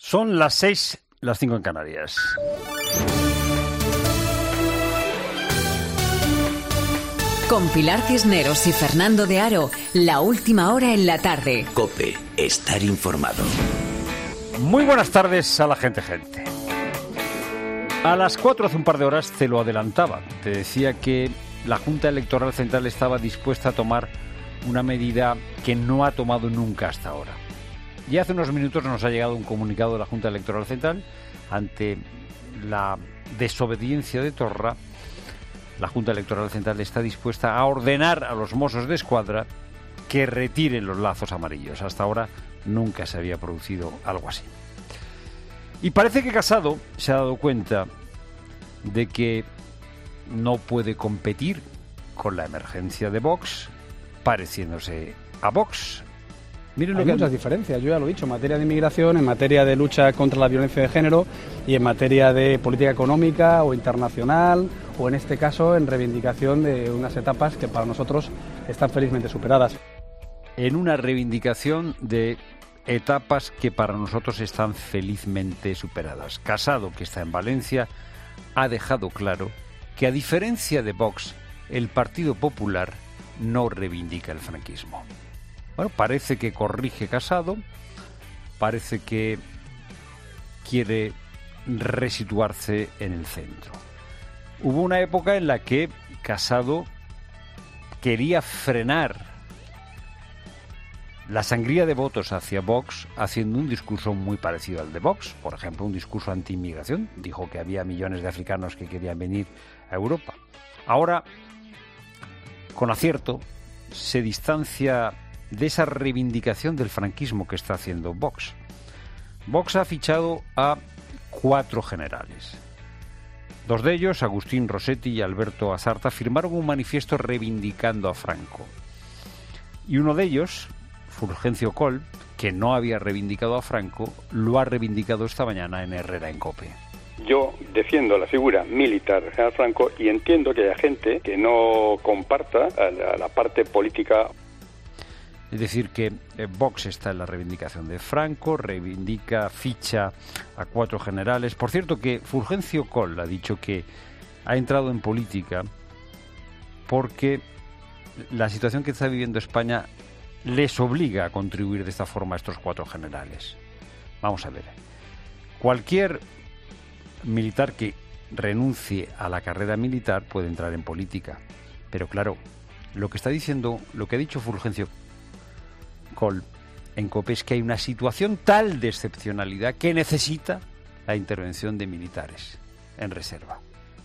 Son las 6, las 5 en Canarias. Con Pilar Cisneros y Fernando de Aro, la última hora en la tarde. COPE, estar informado. Muy buenas tardes a la gente. A las 4 hace un par de horas te lo adelantaba. Te decía que la Junta Electoral Central estaba dispuesta a tomar una medida que no ha tomado nunca hasta ahora. Y hace unos minutos nos ha llegado un comunicado de la Junta Electoral Central ante la desobediencia de Torra. La Junta Electoral Central está dispuesta a ordenar a los Mossos de Escuadra que retiren los lazos amarillos. Hasta ahora nunca se había producido algo así. Y parece que Casado se ha dado cuenta de que no puede competir con la emergencia de Vox, pareciéndose a Vox. Miren Hay muchas diferencias, yo ya lo he dicho, en materia de inmigración, en materia de lucha contra la violencia de género y en materia de política económica o internacional, o en este caso en reivindicación de unas etapas que para nosotros están felizmente superadas. En una reivindicación de etapas que para nosotros están felizmente superadas. Casado, que está en Valencia, ha dejado claro que, a diferencia de Vox, el Partido Popular no reivindica el franquismo. Bueno, parece que corrige Casado, parece que quiere resituarse en el centro. Hubo una época en la que Casado quería frenar la sangría de votos hacia Vox haciendo un discurso muy parecido al de Vox. Por ejemplo, un discurso anti-inmigración. Dijo que había millones de africanos que querían venir a Europa. Ahora, con acierto, se distancia de esa reivindicación del franquismo que está haciendo Vox. Vox ha fichado a 4 generales. 2 de ellos, Agustín Rossetti y Alberto Asarta, firmaron un manifiesto reivindicando a Franco. Y uno de ellos, Fulgencio Coll, que no había reivindicado a Franco, lo ha reivindicado esta mañana en Herrera en COPE. Yo defiendo la figura militar del general Franco y entiendo que haya gente que no comparta la parte política. Es decir, que Vox está en la reivindicación de Franco, ficha a 4 generales. Por cierto, que Fulgencio Coll ha dicho que ha entrado en política porque la situación que está viviendo España les obliga a contribuir de esta forma a estos 4 generales. Vamos a ver. Cualquier militar que renuncie a la carrera militar puede entrar en política. Pero claro, lo que ha dicho Fulgencio Coll en COPE es que hay una situación tal de excepcionalidad que necesita la intervención de militares en reserva.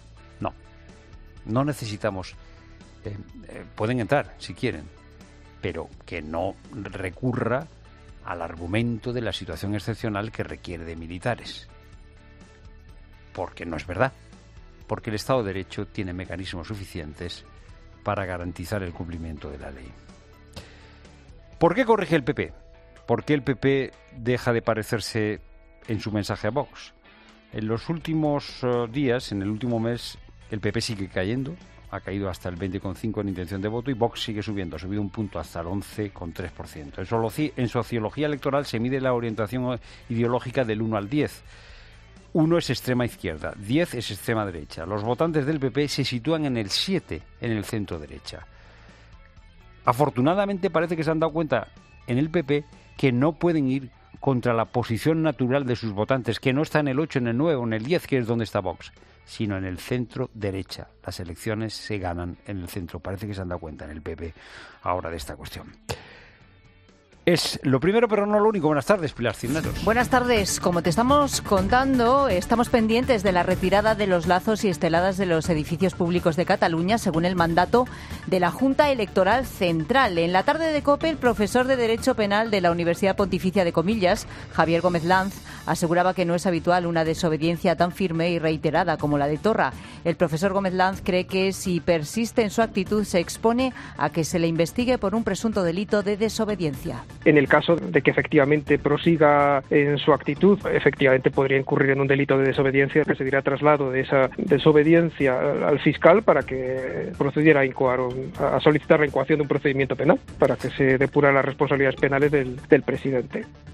No necesitamos. Pueden entrar si quieren, pero que no recurra al argumento de la situación excepcional que requiere de militares. Porque no es verdad. Porque el Estado de Derecho tiene mecanismos suficientes para garantizar el cumplimiento de la ley. ¿Por qué corrige el PP? ¿Por qué el PP deja de parecerse en su mensaje a Vox? En los últimos días, en el último mes, el PP sigue cayendo. Ha caído hasta el 20,5% en intención de voto y Vox sigue subiendo. Ha subido un punto hasta el 11,3%. En sociología electoral se mide la orientación ideológica del 1 al 10. 1 es extrema izquierda, 10 es extrema derecha. Los votantes del PP se sitúan en el 7, en el centro derecha. Afortunadamente parece que se han dado cuenta en el PP que no pueden ir contra la posición natural de sus votantes, que no está en el 8, en el 9 o en el 10, que es donde está Vox, sino en el centro derecha. Las elecciones se ganan en el centro. Parece que se han dado cuenta en el PP ahora de esta cuestión. Es lo primero, pero no lo único. Buenas tardes, Pilar Cisneros. Buenas tardes. Como te estamos contando, estamos pendientes de la retirada de los lazos y esteladas de los edificios públicos de Cataluña, según el mandato de la Junta Electoral Central. En la tarde de COPE, el profesor de Derecho Penal de la Universidad Pontificia de Comillas, Javier Gómez Lanz, aseguraba que no es habitual una desobediencia tan firme y reiterada como la de Torra. El profesor Gómez Lanz cree que si persiste en su actitud se expone a que se le investigue por un presunto delito de desobediencia. En el caso de que efectivamente prosiga en su actitud, efectivamente podría incurrir en un delito de desobediencia, que se dirá traslado de esa desobediencia al fiscal para que procediera a solicitar la incoación de un procedimiento penal, para que se depuren las responsabilidades penales del presidente.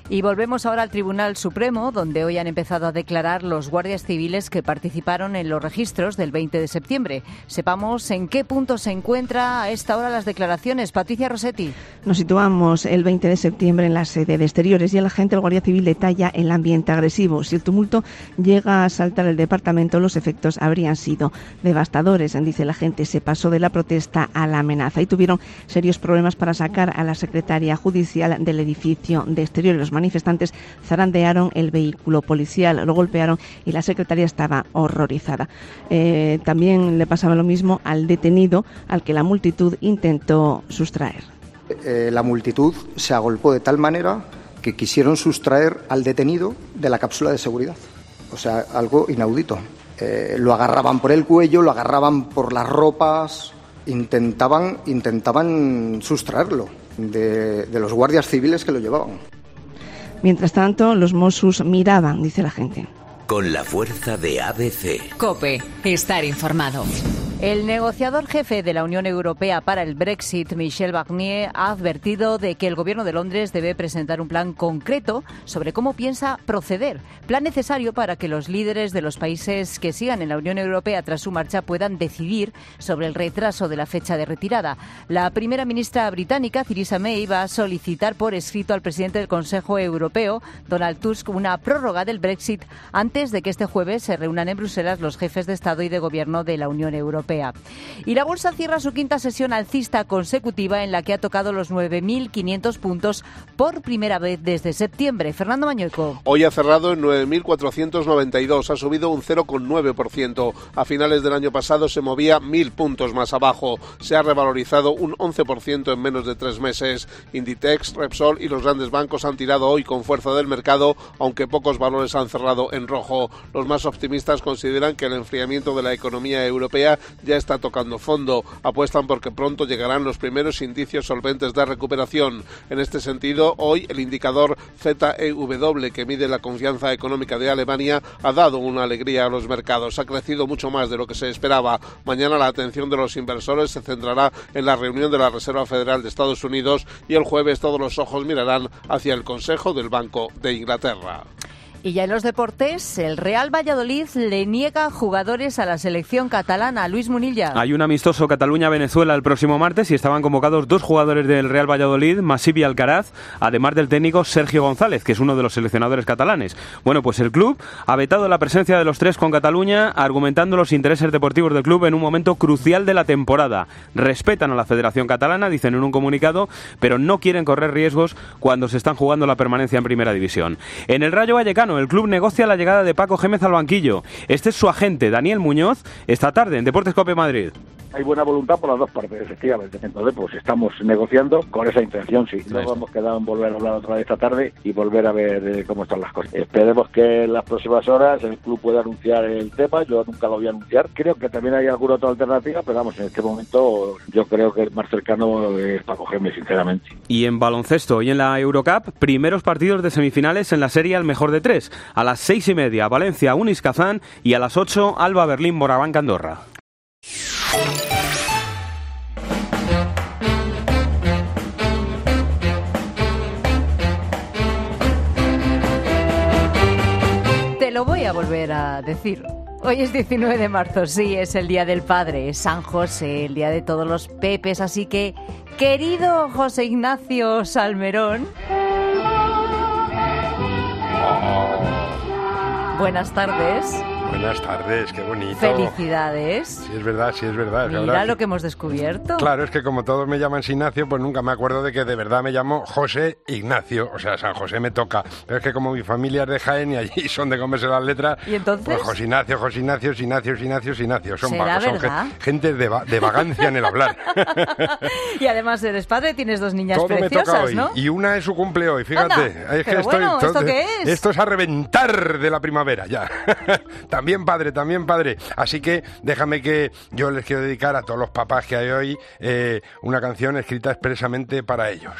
Y volvemos ahora al Tribunal Supremo, donde hoy han empezado a declarar los guardias civiles que participaron en los registros del 20 de septiembre. Sepamos en qué punto se encuentra a esta hora las declaraciones. Patricia Rossetti. Nos situamos el 20 de septiembre en la sede de Exteriores y el agente del Guardia Civil detalla el ambiente agresivo. Si el tumulto llega a asaltar el departamento, los efectos habrían sido devastadores. Dice el agente, se pasó de la protesta a la amenaza y tuvieron serios problemas para sacar a la secretaria judicial del edificio de Exteriores. Los manifestantes zarandearon el vehículo policial, lo golpearon y la secretaria estaba horrorizada. También le pasaba lo mismo al detenido, al que la multitud intentó sustraer. La multitud se agolpó de tal manera que quisieron sustraer al detenido de la cápsula de seguridad. O sea, algo inaudito. Lo agarraban por el cuello, lo agarraban por las ropas, intentaban sustraerlo de los guardias civiles que lo llevaban. Mientras tanto, los Mossos miraban, dice la gente. Con la fuerza de ABC. COPE, estar informado. El negociador jefe de la Unión Europea para el Brexit, Michel Barnier, ha advertido de que el Gobierno de Londres debe presentar un plan concreto sobre cómo piensa proceder. Plan necesario para que los líderes de los países que sigan en la Unión Europea tras su marcha puedan decidir sobre el retraso de la fecha de retirada. La primera ministra británica, Theresa May, va a solicitar por escrito al presidente del Consejo Europeo, Donald Tusk, una prórroga del Brexit antes de que este jueves se reúnan en Bruselas los jefes de Estado y de Gobierno de la Unión Europea. Y la bolsa cierra su quinta sesión alcista consecutiva en la que ha tocado los 9.500 puntos por primera vez desde septiembre. Fernando Mañueco. Hoy ha cerrado en 9.492, ha subido un 0,9%. A finales del año pasado se movía 1.000 puntos más abajo. Se ha revalorizado un 11% en menos de 3 meses. Inditex, Repsol y los grandes bancos han tirado hoy con fuerza del mercado, aunque pocos valores han cerrado en rojo. Los más optimistas consideran que el enfriamiento de la economía europea ya está tocando fondo. Apuestan porque pronto llegarán los primeros indicios solventes de recuperación. En este sentido, hoy el indicador ZEW, que mide la confianza económica de Alemania, ha dado una alegría a los mercados. Ha crecido mucho más de lo que se esperaba. Mañana la atención de los inversores se centrará en la reunión de la Reserva Federal de Estados Unidos y el jueves todos los ojos mirarán hacia el Consejo del Banco de Inglaterra. Y ya en los deportes, el Real Valladolid le niega jugadores a la selección catalana. Luis Munilla. Hay un amistoso Cataluña-Venezuela el próximo martes y estaban convocados 2 jugadores del Real Valladolid, Masip y Alcaraz, además del técnico Sergio González, que es uno de los seleccionadores catalanes. Bueno, pues el club ha vetado la presencia de los 3 con Cataluña, argumentando los intereses deportivos del club en un momento crucial de la temporada. Respetan a la Federación Catalana, dicen en un comunicado, pero no quieren correr riesgos cuando se están jugando la permanencia en Primera División. En el Rayo Vallecano, el club negocia la llegada de Paco Gémez al banquillo. Este es su agente, Daniel Muñoz, esta tarde en Deportes COPE Madrid. Hay buena voluntad por las dos partes, efectivamente. Entonces, pues estamos negociando con esa intención, sí. Luego hemos quedado en volver a hablar otra vez esta tarde y volver a ver cómo están las cosas. Esperemos que en las próximas horas el club pueda anunciar el tema. Yo nunca lo voy a anunciar. Creo que también hay alguna otra alternativa, pero vamos, en este momento yo creo que el más cercano es Paco Gémez, sinceramente. Y en baloncesto y en la Eurocup, primeros partidos de semifinales en la serie al mejor de 3. A las 6:30, Valencia, Unis Kazán, y a las 8, Alba Berlín, Moraván, Andorra. Te lo voy a volver a decir. Hoy es 19 de marzo, sí, es el Día del Padre, es San José, el día de todos los Pepes, así que, querido José Ignacio Salmerón, buenas tardes. Buenas tardes, qué bonito. Felicidades. Sí, es verdad, sí, es verdad. Mira lo que hemos descubierto. Claro, es que como todos me llaman Ignacio, pues nunca me acuerdo de que de verdad me llamo José Ignacio. O sea, San José me toca. Pero es que como mi familia es de Jaén y allí son de comerse las letras... ¿Y entonces? Pues José Ignacio, José Ignacio, Ignacio, Ignacio, Ignacio. Son ¿Será vagos, verdad? Son gente de vagancia en el hablar. Y además eres padre, tienes 2 niñas todo preciosas, me toca hoy, ¿no? Y una es su cumple hoy, fíjate. Anda, es que pero estoy, bueno, ¿esto qué es? Esto es a reventar de la primavera, ya. También padre. Así que déjame que yo les quiero dedicar a todos los papás que hay hoy una canción escrita expresamente para ellos.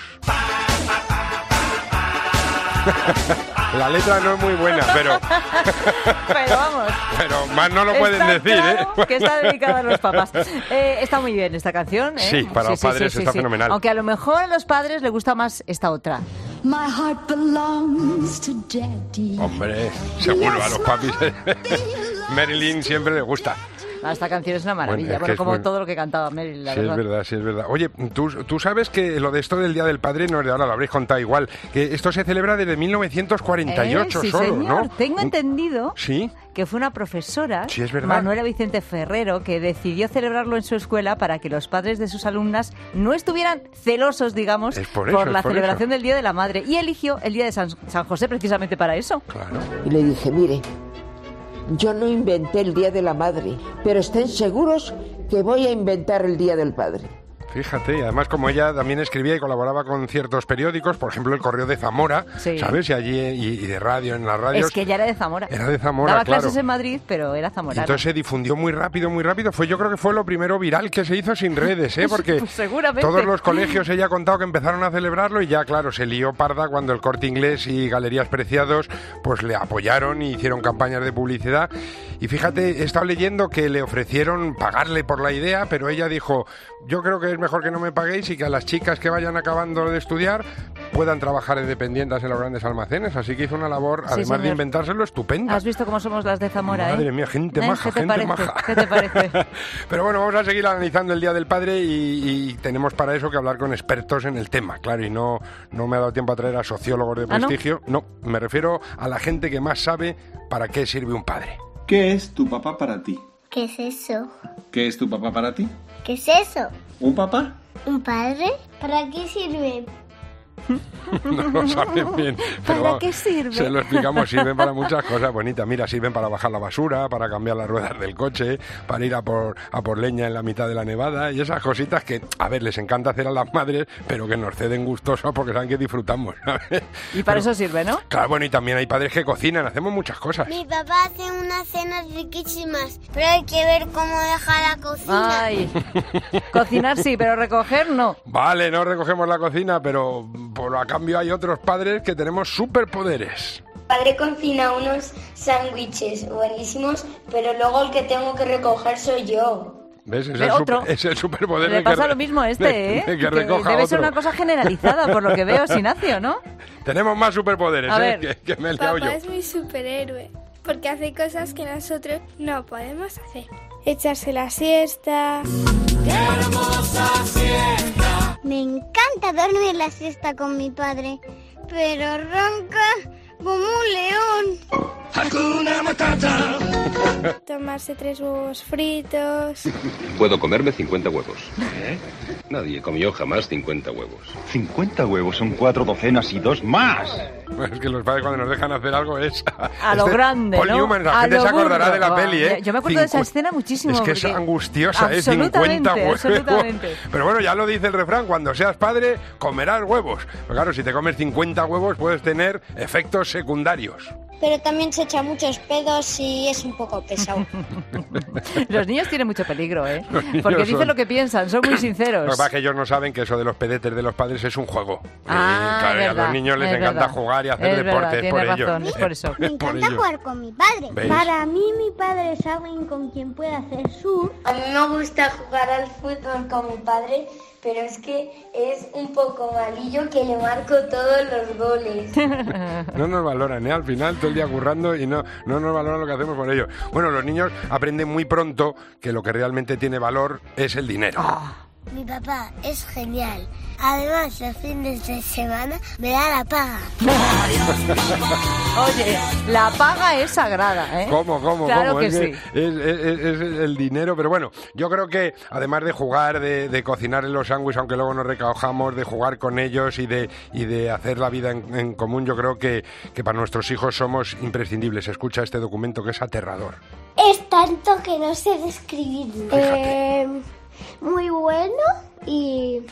La letra no es muy buena, pero vamos. Pero más no lo pueden decir, claro, que está dedicada a los papás. Está muy bien esta canción, ¿eh? Sí, para los padres está fenomenal. Aunque a lo mejor a los padres les gusta más esta otra. My heart belongs to Daddy. Hombre, seguro a los papis. Marilyn siempre le gusta. Esta canción es una maravilla, bueno, como muy... todo lo que cantaba Meryl, la verdad. Sí, es verdad. Oye, ¿tú sabes que lo de esto del Día del Padre no es de ahora, lo habréis contado igual, que esto se celebra desde 1948 sí, solo, señor. ¿no? Tengo entendido ¿Sí? que fue una profesora, sí, es verdad. Manuela Vicente Ferrero, que decidió celebrarlo en su escuela para que los padres de sus alumnas no estuvieran celosos, digamos, por la celebración del Día de la Madre. Y eligió el Día de San José precisamente para eso. Claro. Y le dije, mire, yo no inventé el Día de la Madre, pero estén seguros que voy a inventar el Día del Padre. Fíjate, y además como ella también escribía y colaboraba con ciertos periódicos, por ejemplo el Correo de Zamora, sí. ¿Sabes? Y allí y de radio, en las radios. Es que ella era de Zamora. Era de Zamora, Daba claro. clases en Madrid, pero era zamorana. Entonces se difundió muy rápido. Yo creo que fue lo primero viral que se hizo sin redes, ¿eh? Porque pues seguramente. Todos los colegios, ella ha contado que empezaron a celebrarlo y ya, claro, se lió parda cuando el Corte Inglés y Galerías Preciados pues le apoyaron y hicieron campañas de publicidad. Y fíjate, he estado leyendo que le ofrecieron pagarle por la idea, pero ella dijo, yo creo que es mejor que no me paguéis y que a las chicas que vayan acabando de estudiar puedan trabajar de dependientas en los grandes almacenes. Así que hizo una labor, sí, además señor. De inventárselo, estupenda. ¿Has visto cómo somos las de Zamora? Madre mía, gente maja, gente maja. ¿Qué te parece? Pero bueno, vamos a seguir analizando el Día del Padre y tenemos para eso que hablar con expertos en el tema, claro, y no me ha dado tiempo a traer a sociólogos de prestigio. ¿No? No, me refiero a la gente que más sabe para qué sirve un padre. ¿Qué es tu papá para ti? ¿Qué es eso? ¿Qué es tu papá para ti? ¿Qué es eso? ¿Un papá? ¿Un padre? ¿Para qué sirve? No lo saben bien. Pero ¿para qué sirve? Se lo explicamos, sirven para muchas cosas bonitas. Mira, sirven para bajar la basura, para cambiar las ruedas del coche, para ir a por leña en la mitad de la nevada y esas cositas que, a ver, les encanta hacer a las madres, pero que nos ceden gustosos porque saben que disfrutamos, ¿sabes? Y para eso sirve, ¿no? Claro, bueno, y también hay padres que cocinan, hacemos muchas cosas. Mi papá hace unas cenas riquísimas, pero hay que ver cómo deja la cocina. Ay, cocinar sí, pero recoger no. Vale, no recogemos la cocina, pero a cambio hay otros padres que tenemos superpoderes. Mi padre cocina unos sándwiches buenísimos, pero luego el que tengo que recoger soy yo. ¿Ves? Es el superpoder. Le pasa lo mismo a este, ¿eh? Que recoja debe otro. ser una cosa generalizada, por lo que veo, Sinacio, ¿no? Tenemos más superpoderes, que me he liado yo. Papá es mi superhéroe, porque hace cosas que nosotros no podemos hacer. Echarse la siesta. ¡Qué hermosa siesta! Me encanta dormir la siesta con mi padre, pero ronca como un león. ¡Hakuna Matata! Tomarse 3 huevos fritos. Puedo comerme 50 huevos. ¿Eh? Nadie comió jamás 50 huevos. 50 huevos son 4 docenas y 2 más. Bueno, es que los padres cuando nos dejan hacer algo es... A lo grande, Paul ¿no? Newman, la gente se acordará de la peli, ¿eh? Yo me acuerdo de esa escena muchísimo. Es que es angustiosa, ¿eh? 50 huevos. Absolutamente. Pero bueno, ya lo dice el refrán, cuando seas padre, comerás huevos. Pero claro, si te comes 50 huevos puedes tener efectos secundarios. Pero también se echa muchos pedos y es un poco pesado. Los niños tienen mucho peligro, ¿eh? Porque dicen lo que piensan, son muy sinceros. Lo que pasa es que ellos no saben que eso de los pedetes de los padres es un juego. Claro, y a los niños les encanta jugar y hacer deportes, es por razón, ellos. Es por eso. Me encanta jugar con mi padre. ¿Veis? Para mí mi padre es alguien con quien puede hacer surf. A mí me gusta jugar al fútbol con mi padre, pero es que es un poco malillo que le marco todos los goles. No nos valoran, ¿eh? Al final todo el día currando y no nos valoran lo que hacemos por ellos. Bueno, los niños aprenden muy pronto que lo que realmente tiene valor es el dinero. Mi papá es genial. Además, los fines de semana me da la paga. Oye, la paga es sagrada, ¿eh? ¿Cómo? Claro que es sí. Es el dinero, pero bueno, yo creo que además de jugar, de cocinar en los sándwiches, aunque luego nos recojamos, de jugar con ellos y de hacer la vida en común, yo creo que para nuestros hijos somos imprescindibles. Escucha este documento que es aterrador. Es tanto que no sé describirlo. Muy bueno y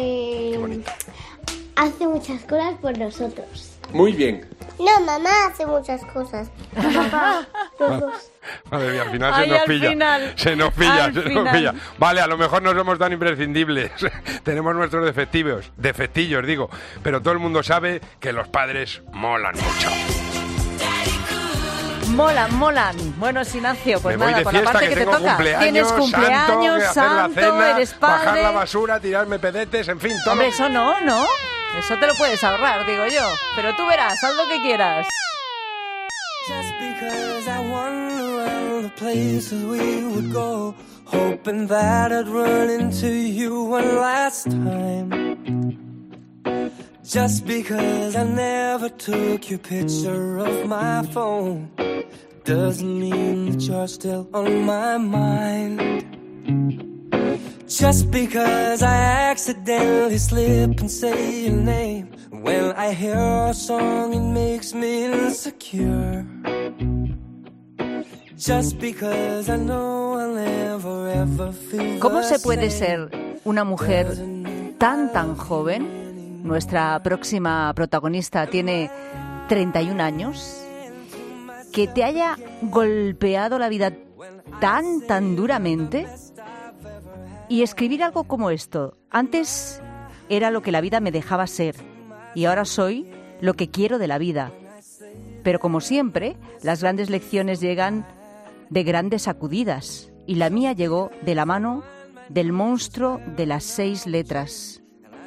hace muchas cosas por nosotros. Muy bien. No, mamá hace muchas cosas. Papá, los dos. Madre mía, al final se nos pilla. Vale, a lo mejor no somos tan imprescindibles. Tenemos nuestros defectillos digo, pero todo el mundo sabe que los padres molan mucho. Molan. Bueno, Sinacio, pues me voy nada, de por fiesta, la parte que que te toca. Tienes cumpleaños, santo, hacer la cena, eres padre. Bajar la basura, tirarme pedetes, en fin, todo. Hombre, eso no. Eso te lo puedes ahorrar, digo yo. Pero tú verás, haz lo que quieras. Just because I wander around the places we would go, hoping that I'd run into you one last time. Just because I never took your picture of my phone doesn't mean that you're still on my mind. Just because I accidentally slip and say your name when I hear a song, it makes me insecure. Just because I know I'll never ever feel. ¿Cómo se puede ser una mujer tan joven? Nuestra próxima protagonista tiene 31 años. Que te haya golpeado la vida tan duramente. Y escribir algo como esto. Antes era lo que la vida me dejaba ser y ahora soy lo que quiero de la vida. Pero como siempre, las grandes lecciones llegan de grandes sacudidas y la mía llegó de la mano del monstruo de las 6 letras.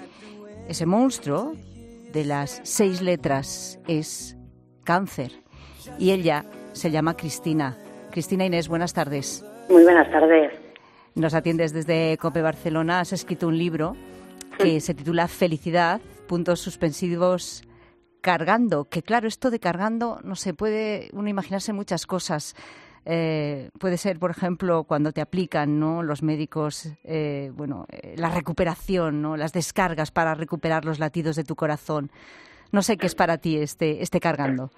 Ese monstruo de las 6 letras es cáncer y ella se llama Cristina. Cristina Inés, buenas tardes. Muy buenas tardes. Nos atiendes desde COPE Barcelona. Has escrito un libro que se titula Felicidad, puntos suspensivos, cargando. Que claro, esto de cargando, no se puede uno imaginarse muchas cosas. Puede ser, por ejemplo, cuando te aplican, ¿no?, los médicos, la recuperación, ¿no?, las descargas para recuperar los latidos de tu corazón. No sé qué es para ti este cargando.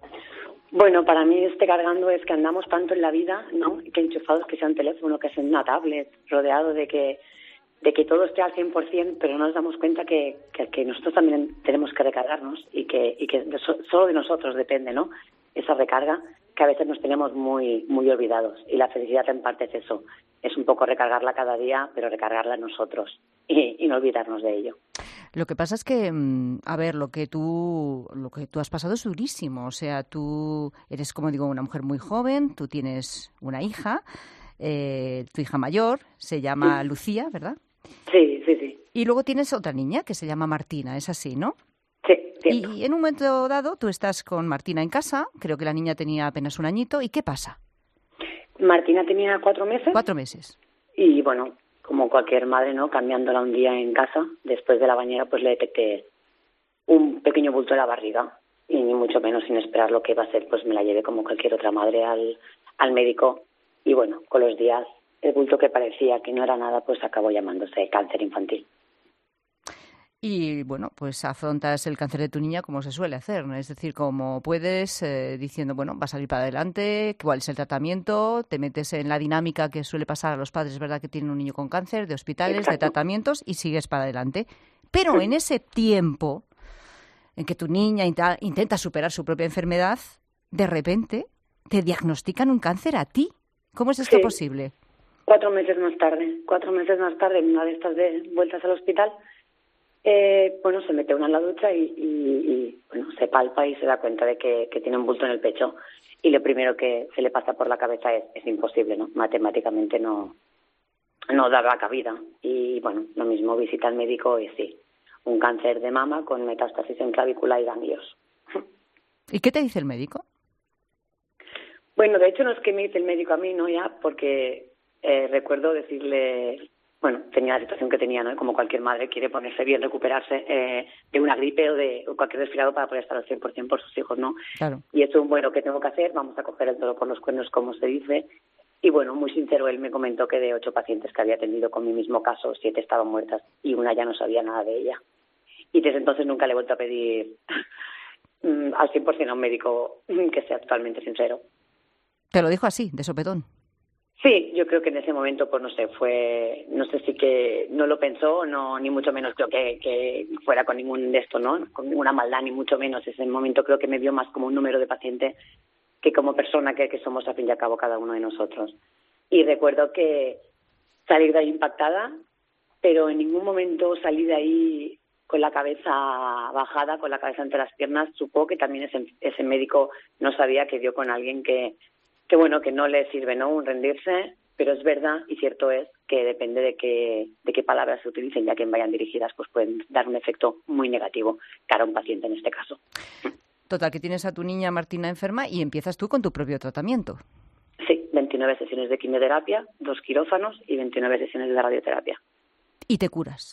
Bueno, para mí cargando es que andamos tanto en la vida, ¿no?, que enchufados, que sea un teléfono, que sea una tablet, rodeado de que todo esté al 100%, pero no nos damos cuenta que nosotros también tenemos que recargarnos y que solo de nosotros depende, ¿no?, esa recarga, que a veces nos tenemos muy olvidados. Y la felicidad en parte es eso, es un poco recargarla cada día, pero recargarla nosotros y no olvidarnos de ello. Lo que pasa es que, a ver, lo que tú has pasado es durísimo. O sea, tú eres, como digo, una mujer muy joven, tú tienes una hija, tu hija mayor se llama Lucía, ¿verdad? Sí. Y luego tienes otra niña que se llama Martina, es así, ¿no? Sí, cierto. Y en un momento dado tú estás con Martina en casa, creo que la niña tenía apenas un añito, ¿y qué pasa? Martina tenía 4 meses. 4 meses. Y bueno, como cualquier madre, ¿no?, cambiándola un día en casa, después de la bañera, pues le detecté un pequeño bulto en la barriga y ni mucho menos sin esperar lo que iba a ser, pues me la llevé como cualquier otra madre al médico y bueno, con los días el bulto que parecía que no era nada, pues acabó llamándose cáncer infantil. Y bueno, pues afrontas el cáncer de tu niña como se suele hacer, ¿no? Es decir, como puedes, diciendo, bueno, va a salir para adelante, cuál es el tratamiento, te metes en la dinámica que suele pasar a los padres, ¿verdad?, que tienen un niño con cáncer, de hospitales, Exacto. de tratamientos, y sigues para adelante. Pero en ese tiempo en que tu niña intenta superar su propia enfermedad, de repente te diagnostican un cáncer a ti. ¿Cómo es esto posible? 4 meses más tarde, en una de estas vueltas al hospital, se mete una en la ducha y se palpa y se da cuenta de que tiene un bulto en el pecho. Y lo primero que se le pasa por la cabeza es imposible, ¿no? Matemáticamente no dará cabida. Y bueno, lo mismo, visita al médico y sí, un cáncer de mama con metástasis en clavícula y ganglios. ¿Y qué te dice el médico? Bueno, de hecho no es que me dice el médico a mí, ¿no? Ya, porque recuerdo decirle... Bueno, tenía la situación que tenía, ¿no? Como cualquier madre quiere ponerse bien, recuperarse de una gripe o de cualquier resfriado para poder estar al 100% por sus hijos, ¿no? Claro. Y eso, bueno, ¿qué tengo que hacer? Vamos a coger el toro por los cuernos, como se dice. Y bueno, muy sincero, él me comentó que de 8 pacientes que había atendido con mi mismo caso, 7 estaban muertas y una ya no sabía nada de ella. Y desde entonces nunca le he vuelto a pedir al 100% a un médico que sea totalmente sincero. ¿Te lo dijo así, de sopetón? Sí, yo creo que en ese momento, pues no sé si que no lo pensó, no, ni mucho menos creo que fuera con ningún de esto, ¿no? Con ninguna maldad, ni mucho menos. Ese momento creo que me vio más como un número de paciente que como persona que somos, a fin y a cabo, cada uno de nosotros. Y recuerdo que salir de ahí impactada, pero en ningún momento salí de ahí con la cabeza bajada, con la cabeza entre las piernas. Supongo que también ese médico no sabía que dio con alguien que no le sirve, ¿no?, un rendirse pero es verdad y cierto es que depende de qué palabras se utilicen y a quién vayan dirigidas, pues pueden dar un efecto muy negativo cara a un paciente en este caso. Total, que tienes a tu niña Martina enferma y empiezas tú con tu propio tratamiento. Sí, 29 sesiones de quimioterapia, 2 quirófanos y 29 sesiones de radioterapia. ¿Y te curas?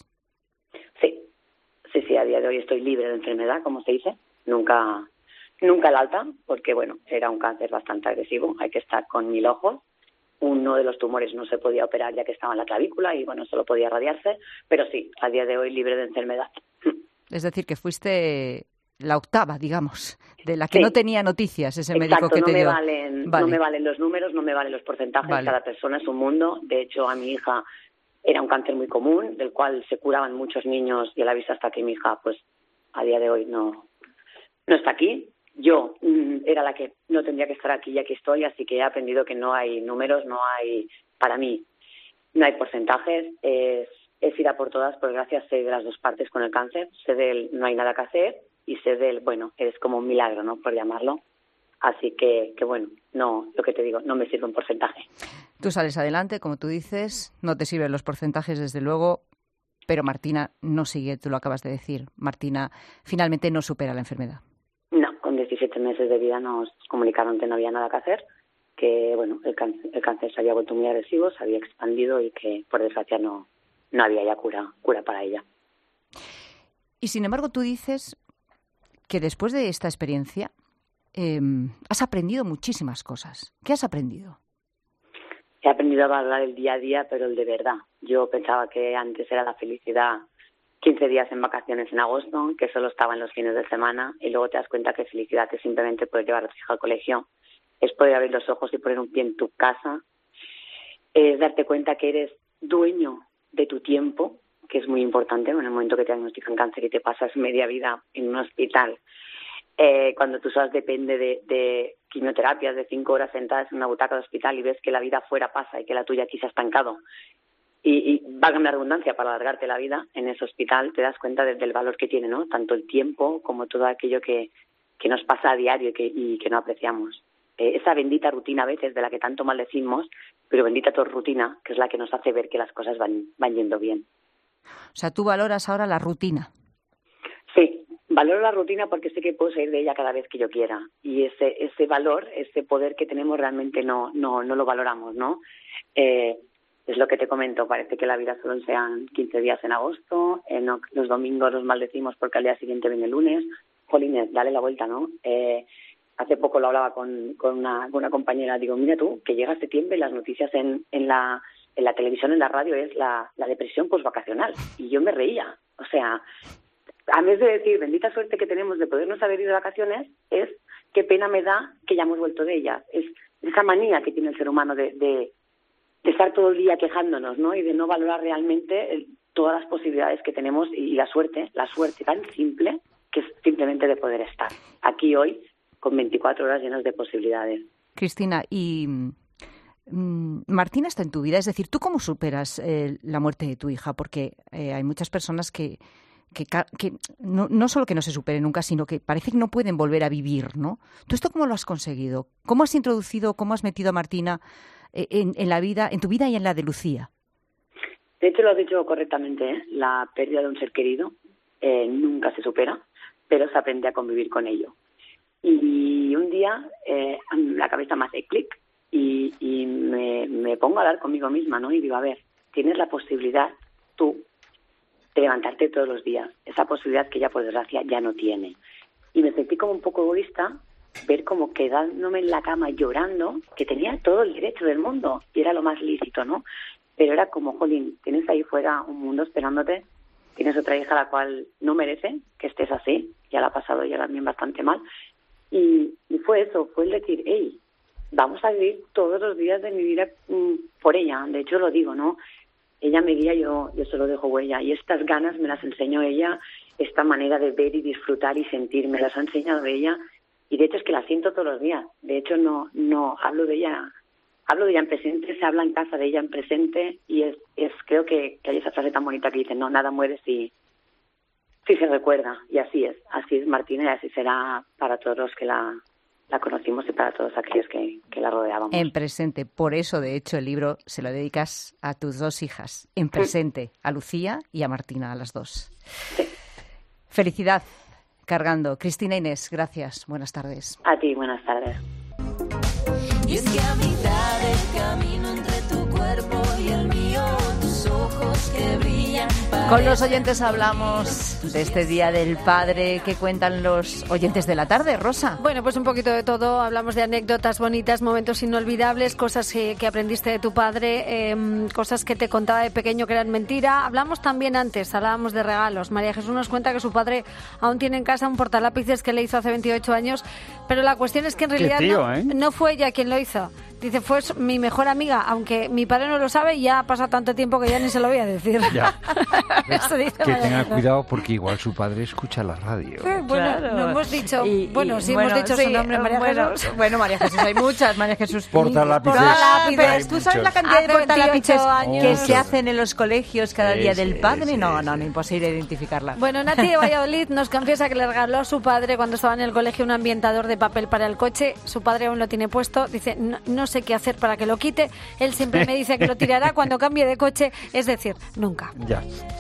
Sí, a día de hoy estoy libre de enfermedad, como se dice. Nunca el alta, porque bueno, era un cáncer bastante agresivo, hay que estar con 1000 ojos. Uno de los tumores no se podía operar ya que estaba en la clavícula y bueno, solo podía radiarse, pero sí, a día de hoy libre de enfermedad. Es decir, que fuiste la octava, digamos, de la que no tenía noticias ese médico que te dio. No me valen los números, no me valen los porcentajes, cada persona es un mundo. De hecho, a mi hija era un cáncer muy común, del cual se curaban muchos niños y a la vista hasta que mi hija, pues, a día de hoy no está aquí. Yo era la que no tendría que estar aquí y aquí estoy, así que he aprendido que no hay números, para mí, no hay porcentajes, es ir a por todas, por desgracia sé de las dos partes con el cáncer, sé del no hay nada que hacer y sé del, bueno, es como un milagro, ¿no?, por llamarlo. Así que bueno, no, lo que te digo, no me sirve un porcentaje. Tú sales adelante, como tú dices, no te sirven los porcentajes, desde luego, pero Martina no sigue, tú lo acabas de decir. Martina finalmente no supera la enfermedad. No, con 17 meses de vida nos comunicaron que no había nada que hacer, que bueno, el cáncer se había vuelto muy agresivo, se había expandido y que por desgracia no había ya cura para ella. Y sin embargo tú dices que después de esta experiencia has aprendido muchísimas cosas. ¿Qué has aprendido? He aprendido a valorar el día a día, pero el de verdad. Yo pensaba que antes era la felicidad 15 días en vacaciones en agosto, que solo estaba en los fines de semana, y luego te das cuenta que felicidad es simplemente poder llevar a tu hija al colegio, es poder abrir los ojos y poner un pie en tu casa, es darte cuenta que eres dueño de tu tiempo, que es muy importante en el momento que te diagnostican cáncer y te pasas media vida en un hospital. Cuando tú solo depende de quimioterapias de 5 horas sentadas en una butaca de hospital y ves que la vida afuera pasa y que la tuya aquí se ha estancado y valga la redundancia para alargarte la vida en ese hospital, te das cuenta del valor que tiene, ¿no? Tanto el tiempo como todo aquello que nos pasa a diario y que no apreciamos. Esa bendita rutina a veces de la que tanto maldecimos, pero bendita tu rutina, que es la que nos hace ver que las cosas van yendo bien. O sea, tú valoras ahora la rutina. Sí. Valoro la rutina porque sé que puedo salir de ella cada vez que yo quiera y ese valor, ese poder que tenemos realmente no lo valoramos, ¿no? Es lo que te comento, parece que la vida solo sean 15 días en agosto, los domingos los maldecimos porque al día siguiente viene el lunes. Jolines, dale la vuelta, ¿no? Hace poco lo hablaba con una compañera, digo, mira tú, que llega septiembre y las noticias en la televisión, en la radio, es la depresión posvacacional. Y yo me reía, o sea, a vez de decir, bendita suerte que tenemos de podernos haber ido de vacaciones, es qué pena me da que ya hemos vuelto de ellas. Es esa manía que tiene el ser humano de estar todo el día quejándonos, ¿no? Y de no valorar realmente todas las posibilidades que tenemos y la suerte tan simple que es simplemente de poder estar aquí hoy con 24 horas llenas de posibilidades. Cristina, y Martina está en tu vida, es decir, ¿tú cómo superas la muerte de tu hija? Porque hay muchas personas que no solo que no se supere nunca, sino que parece que no pueden volver a vivir, ¿no? ¿Tú esto cómo lo has conseguido? ¿Cómo has introducido, cómo has metido a Martina en la vida, en tu vida y en la de Lucía? De hecho, lo has dicho correctamente, ¿eh? La pérdida de un ser querido nunca se supera, pero se aprende a convivir con ello. Y un día la cabeza me hace clic y me pongo a hablar conmigo misma, ¿no? Y digo, a ver, tienes la posibilidad tú de levantarte todos los días, esa posibilidad que ella por desgracia ya no tiene. Y me sentí como un poco egoísta ver como quedándome en la cama llorando, que tenía todo el derecho del mundo y era lo más lícito, ¿no? Pero era como, jolín, tienes ahí fuera un mundo esperándote, tienes otra hija a la cual no merece que estés así, ya la ha pasado ella también bastante mal, y fue eso, fue el decir, hey, vamos a vivir todos los días de mi vida por ella. De hecho lo digo, ¿no? Ella me guía, yo solo dejo huella. Y estas ganas me las enseñó ella, esta manera de ver y disfrutar y sentir, me las ha enseñado ella. Y de hecho es que la siento todos los días. De hecho no hablo de ella en presente, se habla en casa de ella en presente. Y es creo que hay esa frase tan bonita que dice, no, nada muere si se recuerda. Y así es Martina y así será para todos los que la la conocimos y para todos aquellos que la rodeábamos. En presente. Por eso, de hecho, el libro se lo dedicas a tus 2 hijas. En presente, a Lucía y a Martina, a las 2. Sí. Felicidad cargando. Cristina Inés, gracias. Buenas tardes. A ti, buenas tardes. Y es que a mitad del camino entre tu cuerpo y el mío, tus ojos que brillan. Con los oyentes hablamos de este Día del Padre. ¿Qué cuentan los oyentes de la tarde, Rosa? Bueno, pues un poquito de todo. Hablamos de anécdotas bonitas, momentos inolvidables, cosas que aprendiste de tu padre, cosas que te contaba de pequeño que eran mentira. Hablamos también hablábamos de regalos. María Jesús nos cuenta que su padre aún tiene en casa un portalápices que le hizo hace 28 años, pero la cuestión es que en realidad no fue ella quien lo hizo. Dice, fue mi mejor amiga, aunque mi padre no lo sabe y ya ha pasado tanto tiempo que ya ni se lo voy a decir. Ya. Que tenga cuidado porque igual su padre escucha la radio. Bueno, claro. No hemos dicho, hemos dicho su nombre, María Jesús. Bueno, María Jesús, hay muchas, María Jesús. Portalápices. ¿Tú sabes la cantidad de portalápices que se hacen en los colegios cada día del padre? No, imposible identificarla. Bueno, Nati de Valladolid nos confiesa que le regaló a su padre cuando estaba en el colegio un ambientador de papel para el coche. Su padre aún lo tiene puesto. Dice, no sé qué hacer para que lo quite. Él siempre me dice que lo tirará cuando cambie de coche, es decir, nunca. Ya.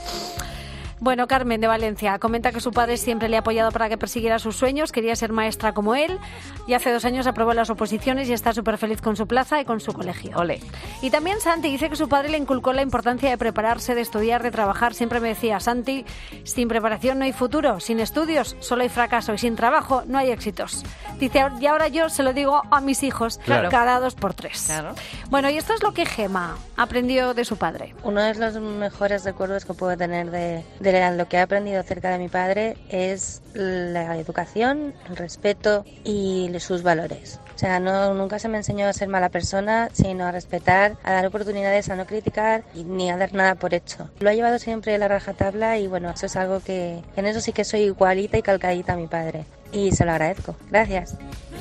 Bueno, Carmen de Valencia comenta que su padre siempre le ha apoyado para que persiguiera sus sueños, quería ser maestra como él y hace 2 años aprobó las oposiciones y está súper feliz con su plaza y con su colegio. Ole. Y también Santi dice que su padre le inculcó la importancia de prepararse, de estudiar, de trabajar. Siempre me decía, Santi, sin preparación no hay futuro, sin estudios solo hay fracaso y sin trabajo no hay éxitos. Dice, y ahora yo se lo digo a mis hijos, claro, cada 2 por 3. Claro. Bueno, y esto es lo que Gema aprendió de su padre. Uno de los mejores recuerdos que puedo tener de lo que he aprendido acerca de mi padre es la educación, el respeto y sus valores. O sea, nunca se me enseñó a ser mala persona, sino a respetar, a dar oportunidades, a no criticar ni a dar nada por hecho. Lo ha llevado siempre a la rajatabla y bueno, eso es algo que en eso sí que soy igualita y calcadita a mi padre. Y se lo agradezco. Gracias.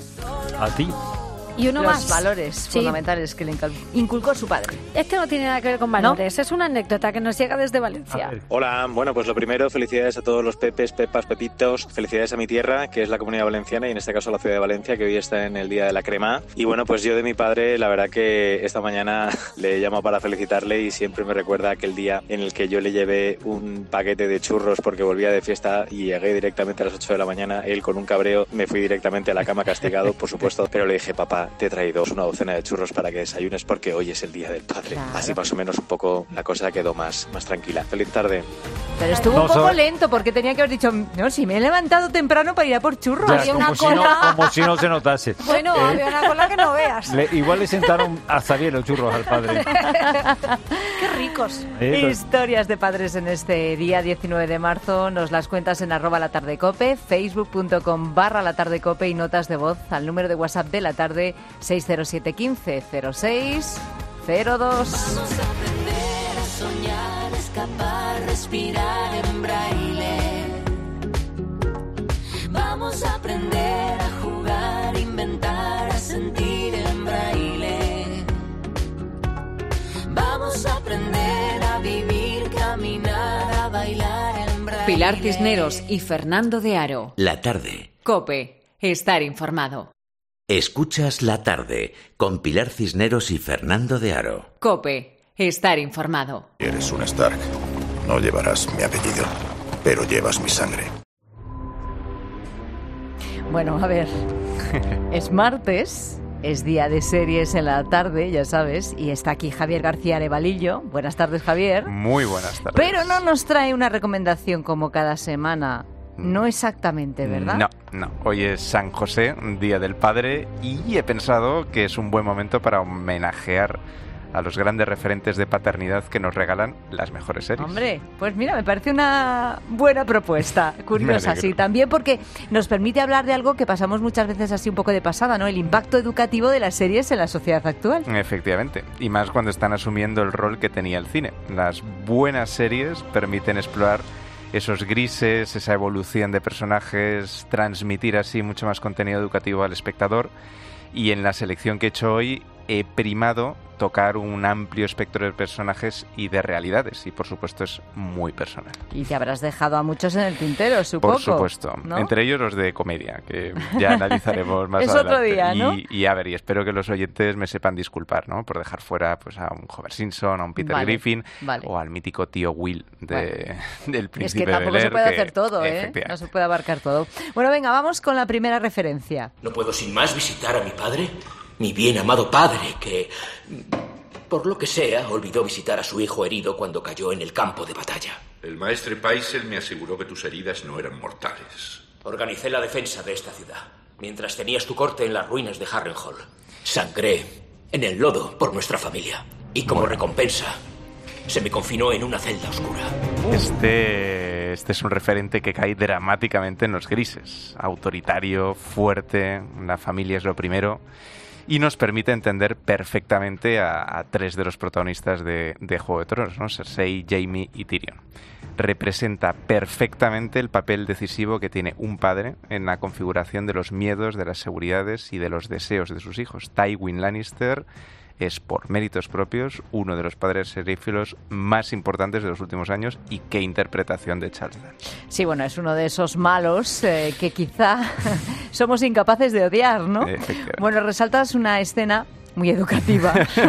A ti. Y uno los más. Valores fundamentales que le inculcó su padre. Este no tiene nada que ver con valores, ¿no? Es una anécdota que nos llega desde Valencia. Hola, bueno, pues lo primero, felicidades a todos los Pepes, Pepas, Pepitos, felicidades a mi tierra, que es la Comunidad Valenciana y en este caso la ciudad de Valencia, que hoy está en el Día de la Crema. Y bueno, pues yo de mi padre, la verdad que esta mañana le llamo para felicitarle y siempre me recuerda aquel día en el que yo le llevé un paquete de churros porque volvía de fiesta y llegué directamente a las 8 de la mañana, él con un cabreo, me fui directamente a la cama castigado, por supuesto, pero le dije, papá, te he traído una docena de churros para que desayunes porque hoy es el Día del Padre. Claro. Así más o menos un poco la cosa quedó más tranquila. Feliz tarde. Pero estuvo un poco lento porque tenía que haber dicho, no, si me he levantado temprano para ir a por churros. Ya, había una cola. Como si no se notase. Bueno, había una cola que no veas. Igual le sentaron hasta bien los churros al padre. Qué ricos. Historias de padres en este día 19 de marzo. Nos las cuentas en @latardecope, facebook.com/latardecope y notas de voz al número de WhatsApp de la tarde 607150602. Vamos a aprender a soñar, escapar, respirar en braille. Vamos a aprender a jugar, inventar, a sentir en braille. Vamos a aprender a vivir, caminar, a bailar en braille. Pilar Cisneros y Fernando de Aro. La tarde. COPE. Estar informado. Escuchas La tarde con Pilar Cisneros y Fernando de Aro. COPE. Estar informado. Eres un Stark. No llevarás mi apellido, pero llevas mi sangre. Bueno, a ver. Es martes, es día de series en la tarde, ya sabes, y está aquí Javier García Levalillo. Buenas tardes, Javier. Muy buenas tardes. Pero no nos trae una recomendación como cada semana. No exactamente, ¿verdad? No. Hoy es San José, Día del Padre, y he pensado que es un buen momento para homenajear a los grandes referentes de paternidad que nos regalan las mejores series. Hombre, pues mira, me parece una buena propuesta, curiosa, sí, también porque nos permite hablar de algo que pasamos muchas veces así un poco de pasada, ¿no? El impacto educativo de las series en la sociedad actual. Efectivamente, y más cuando están asumiendo el rol que tenía el cine. Las buenas series permiten explorar esos grises, esa evolución de personajes, transmitir así mucho más contenido educativo al espectador. Y en la selección que he hecho hoy he primado tocar un amplio espectro de personajes y de realidades, y por supuesto es muy personal. Y te habrás dejado a muchos en el tintero, supongo. Por supuesto, ¿no? Entre ellos los de comedia, que ya analizaremos más es adelante. Otro día, ¿no? Y a ver, y espero que los oyentes me sepan disculpar, ¿no? Por dejar fuera pues a un Homer Simpson, a un Peter Griffin, o al mítico tío Will del Príncipe Es que tampoco Bel-Air, se puede hacer todo, ¿eh? No se puede abarcar todo. Bueno, venga, vamos con la primera referencia. No puedo sin más visitar a mi padre, mi bien amado padre, que, por lo que sea, olvidó visitar a su hijo herido cuando cayó en el campo de batalla. El maestre Paisel me aseguró que tus heridas no eran mortales. Organicé la defensa de esta ciudad, mientras tenías tu corte en las ruinas de Harrenhal. Sangré en el lodo por nuestra familia, y como recompensa, se me confinó en una celda oscura. Este es un referente que cae dramáticamente en los grises. Autoritario, fuerte, la familia es lo primero. Y nos permite entender perfectamente a tres de los protagonistas de Juego de Tronos, ¿no? Cersei, Jaime y Tyrion. Representa perfectamente el papel decisivo que tiene un padre en la configuración de los miedos, de las seguridades y de los deseos de sus hijos. Tywin Lannister es, por méritos propios, uno de los padres serífilos más importantes de los últimos años, y qué interpretación de Charles Dance. Sí, bueno, es uno de esos malos que quizá somos incapaces de odiar, ¿no? Bueno, resaltas una escena muy educativa.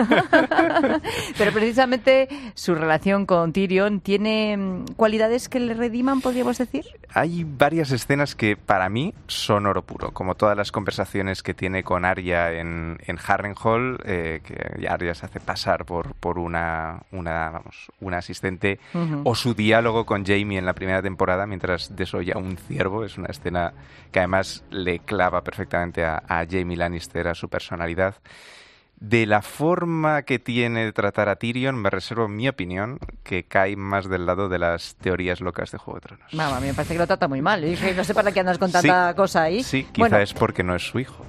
Pero precisamente su relación con Tyrion tiene cualidades que le rediman, podríamos decir. Hay varias escenas que para mí son oro puro, como todas las conversaciones que tiene con Arya en Harrenhal, que Arya se hace pasar por una asistente, o su diálogo con Jaime en la primera temporada mientras desolla un ciervo. Es una escena que además le clava perfectamente a Jaime Lannister, a su personalidad. De la forma que tiene de tratar a Tyrion, me reservo mi opinión, que cae más del lado de las teorías locas de Juego de Tronos. A mí me parece que lo trata muy mal. Y dije, no sé para qué andas con tanta cosa ahí. Sí, quizá es porque no es su hijo.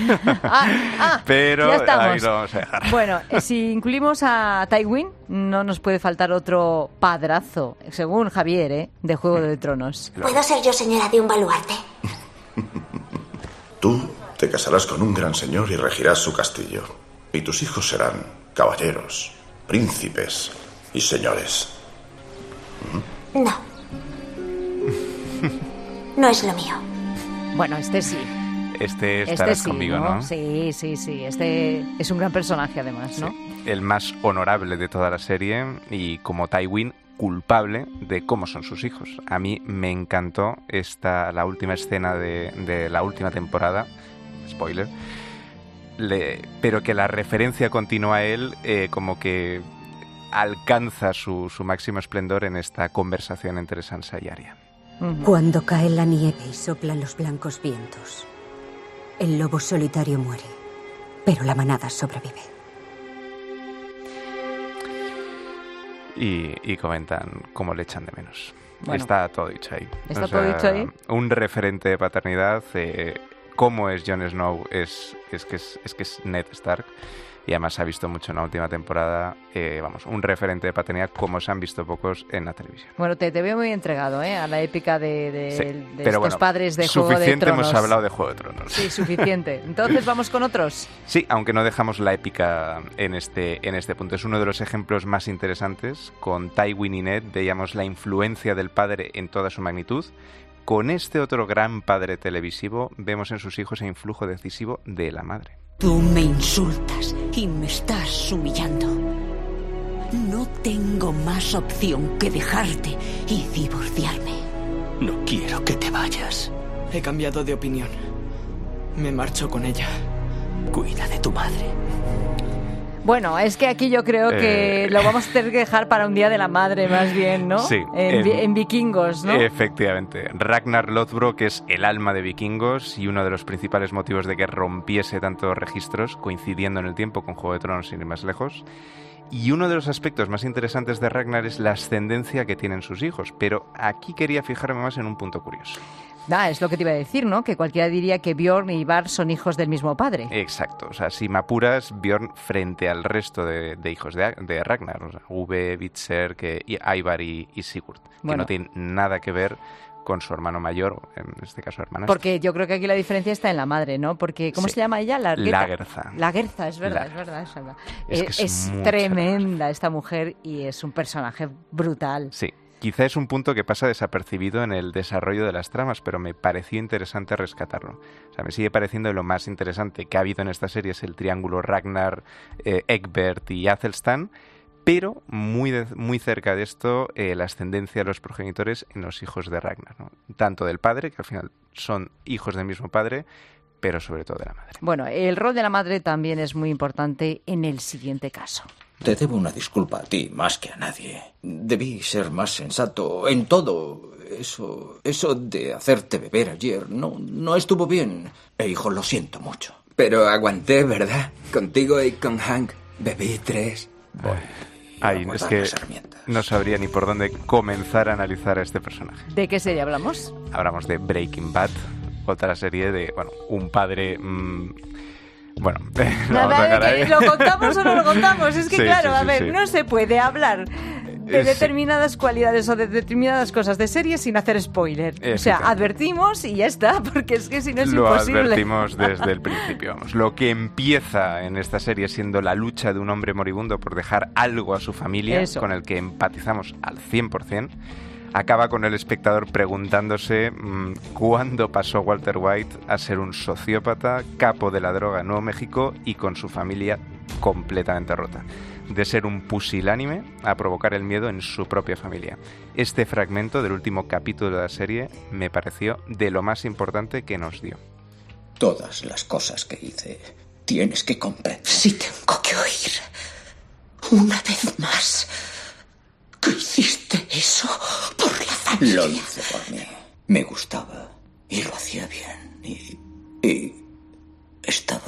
Pero ahí lo vamos a dejar. Bueno, si incluimos a Tywin, no nos puede faltar otro padrazo, según Javier, de Juego de Tronos. ¿Puedo ser yo señora de un baluarte? Tú te casarás con un gran señor y regirás su castillo. Y tus hijos serán caballeros, príncipes y señores. No. No es lo mío. Bueno, este sí. Estarás sí, conmigo, ¿no? Sí. Este es un gran personaje, además, ¿no? Sí. El más honorable de toda la serie y, como Tywin, culpable de cómo son sus hijos. A mí me encantó la última escena de la última temporada. Spoiler. Pero que la referencia continua a él como que alcanza su máximo esplendor en esta conversación entre Sansa y Arya. Cuando cae la nieve y soplan los blancos vientos, el lobo solitario muere, pero la manada sobrevive. Y comentan cómo le echan de menos. Bueno, está todo dicho ahí. Todo dicho ahí. Un referente de paternidad. Cómo es Jon Snow es que es Ned Stark, y además se ha visto mucho en la última temporada. Un referente de paternidad como se han visto pocos en la televisión. Bueno, te veo muy entregado a la épica de pero estos padres de Juego de Tronos. Suficiente hemos hablado de Juego de Tronos. Sí, suficiente. Entonces vamos con otros. Sí, aunque no dejamos la épica en este punto. Es uno de los ejemplos más interesantes. Con Tywin y Ned veíamos la influencia del padre en toda su magnitud. Con este otro gran padre televisivo vemos en sus hijos el influjo decisivo de la madre. Tú me insultas y me estás humillando. No tengo más opción que dejarte y divorciarme. No quiero que te vayas. He cambiado de opinión. Me marcho con ella. Cuida de tu madre. Bueno, es que aquí yo creo que lo vamos a tener que dejar para un día de la madre, más bien, ¿no? Sí. En Vikingos, ¿no? Efectivamente. Ragnar Lothbrok es el alma de Vikingos y uno de los principales motivos de que rompiese tantos registros, coincidiendo en el tiempo con Juego de Tronos sin ir más lejos. Y uno de los aspectos más interesantes de Ragnar es la ascendencia que tienen sus hijos. Pero aquí quería fijarme más en un punto curioso. Es lo que te iba a decir, ¿no? Que cualquiera diría que Bjorn y Ivar son hijos del mismo padre. Exacto. O sea, si me apuras, Bjorn frente al resto de hijos de Ragnar. O sea, Uwe, Berserk, Ivar y Sigurd. Que no tienen nada que ver con su hermano mayor, en este caso hermanastro. Porque yo creo que aquí la diferencia está en la madre, ¿no? Porque, ¿cómo se llama ella? Lagertha. Lagertha, es verdad. Es tremenda esta mujer y es un personaje brutal. Sí. Quizá es un punto que pasa desapercibido en el desarrollo de las tramas, pero me pareció interesante rescatarlo. O sea, me sigue pareciendo lo más interesante que ha habido en esta serie es el triángulo Ragnar, Egbert y Athelstan, pero muy cerca de esto la ascendencia de los progenitores en los hijos de Ragnar, ¿no? Tanto del padre, que al final son hijos del mismo padre, pero sobre todo de la madre. Bueno, el rol de la madre también es muy importante en el siguiente caso. Te debo una disculpa a ti más que a nadie. Debí ser más sensato en todo. Eso de hacerte beber ayer no estuvo bien. Hijo, lo siento mucho. Pero aguanté, ¿verdad? Contigo y con Hank. Bebí 3. Es que no sabría ni por dónde comenzar a analizar a este personaje. ¿De qué serie hablamos? Hablamos de Breaking Bad, otra serie de, un padre... ¿lo contamos o no lo contamos? Es que no se puede hablar de determinadas cualidades o de determinadas cosas de series sin hacer spoiler. O sea, advertimos y ya está, porque es que si no es imposible. Lo advertimos desde el principio. Lo que empieza en esta serie siendo la lucha de un hombre moribundo por dejar algo a su familia, con el que empatizamos al 100%, acaba con el espectador preguntándose cuándo pasó Walter White a ser un sociópata, capo de la droga en Nuevo México y con su familia completamente rota. De ser un pusilánime a provocar el miedo en su propia familia. Este fragmento del último capítulo de la serie me pareció de lo más importante que nos dio. Todas las cosas que hice, tienes que comprender. Si tengo que oír una vez más que hiciste eso por la familia. Lo hice por mí. Me gustaba y lo hacía bien y estaba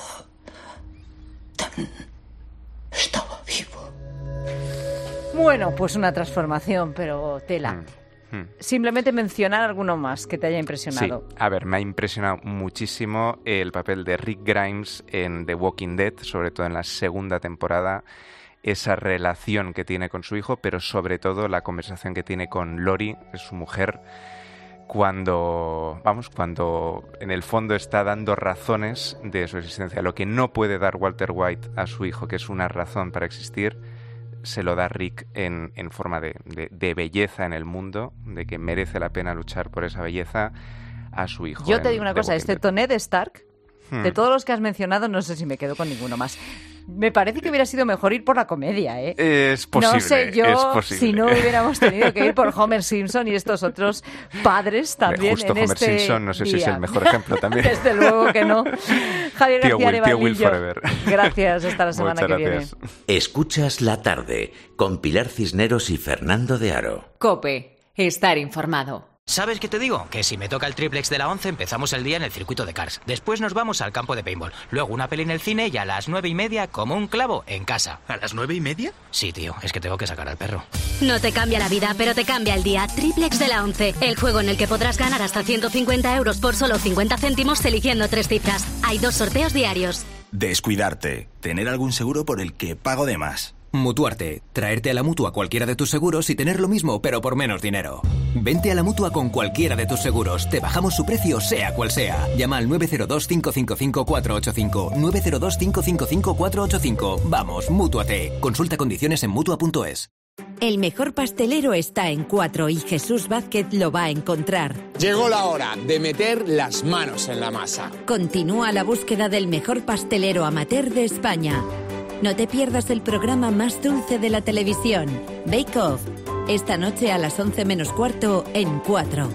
vivo. Bueno, pues una transformación, pero tela. Simplemente mencionar alguno más que te haya impresionado. Sí, a ver, me ha impresionado muchísimo el papel de Rick Grimes en The Walking Dead, sobre todo en la segunda temporada. Esa relación que tiene con su hijo, pero sobre todo la conversación que tiene con Lori, su mujer, cuando en el fondo está dando razones de su existencia. Lo que no puede dar Walter White a su hijo, que es una razón para existir, se lo da Rick en forma de belleza en el mundo, de que merece la pena luchar por esa belleza a su hijo. Yo te digo una cosa, excepto Ned Stark, de todos los que has mencionado, no sé si me quedo con ninguno más. Me parece que hubiera sido mejor ir por la comedia, ¿eh? Es posible. No sé yo si no hubiéramos tenido que ir por Homer Simpson y estos otros padres también. Justo en Homer Simpson, no sé si es el mejor ejemplo también. Desde luego que no. Javier García Arevalillo, gracias, hasta la semana que viene. Escuchas La Tarde con Pilar Cisneros y Fernando de Aro. COPE, estar informado. ¿Sabes qué te digo? Que si me toca el triplex de la 11 empezamos el día en el circuito de Cars. Después nos vamos al campo de paintball. Luego una peli en el cine y a las 9:30 como un clavo en casa. ¿A las 9:30? Sí, tío, es que tengo que sacar al perro. No te cambia la vida, pero te cambia el día. Triplex de la 11, el juego en el que podrás ganar hasta 150 euros por solo 50 céntimos eligiendo 3 cifras. Hay 2 sorteos diarios. Descuidarte. Tener algún seguro por el que pago de más. Mutuarte. Traerte a la Mutua cualquiera de tus seguros y tener lo mismo, pero por menos dinero. Vente a la Mutua con cualquiera de tus seguros. Te bajamos su precio, sea cual sea. Llama al 902-555-485. 902-555-485. Vamos, Mútuate. Consulta condiciones en Mutua.es. El mejor pastelero está en 4 y Jesús Vázquez lo va a encontrar. Llegó la hora de meter las manos en la masa. Continúa la búsqueda del mejor pastelero amateur de España. No te pierdas el programa más dulce de la televisión, Bake Off, esta noche a las 11 menos cuarto en 4.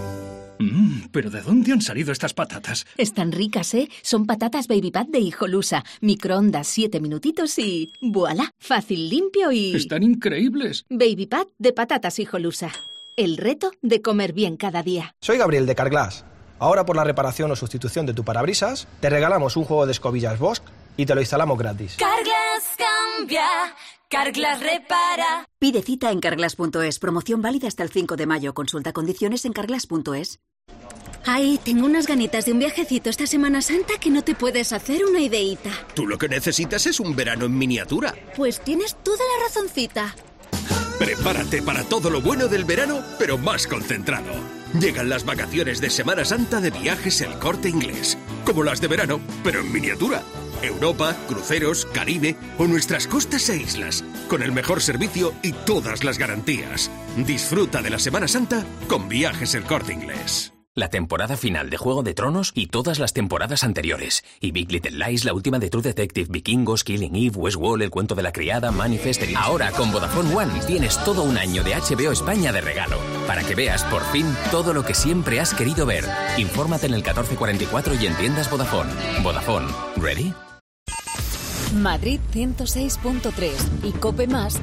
¿Pero de dónde han salido estas patatas? Están ricas, ¿eh? Son patatas Baby Pat de Hijolusa. Microondas 7 minutitos y... ¡voilá! Fácil, limpio y... ¡Están increíbles! Baby Pat de patatas Hijolusa. El reto de comer bien cada día. Soy Gabriel de Carglass. Ahora por la reparación o sustitución de tu parabrisas, te regalamos un juego de escobillas Bosch y te lo instalamos gratis. Carglass cambia, Carglass repara. Pide cita en carglass.es. Promoción válida hasta el 5 de mayo. Consulta condiciones en carglass.es. Ay, tengo unas ganitas de un viajecito esta Semana Santa que no te puedes hacer una ideíta. Tú lo que necesitas es un verano en miniatura. Pues tienes toda la razoncita. Prepárate para todo lo bueno del verano, pero más concentrado. Llegan las vacaciones de Semana Santa de Viajes El Corte Inglés. Como las de verano, pero en miniatura. Europa, cruceros, Caribe o nuestras costas e islas. Con el mejor servicio y todas las garantías. Disfruta de la Semana Santa con Viajes El Corte Inglés. La temporada final de Juego de Tronos y todas las temporadas anteriores. Y Big Little Lies, la última de True Detective, Vikingos, Killing Eve, Westworld, El cuento de la criada, Manifest... Ahora con Vodafone One tienes todo un año de HBO España de regalo. Para que veas por fin todo lo que siempre has querido ver. Infórmate en el 1444 y en tiendas Vodafone. Vodafone. ¿Ready? Madrid 106.3 y COPE Más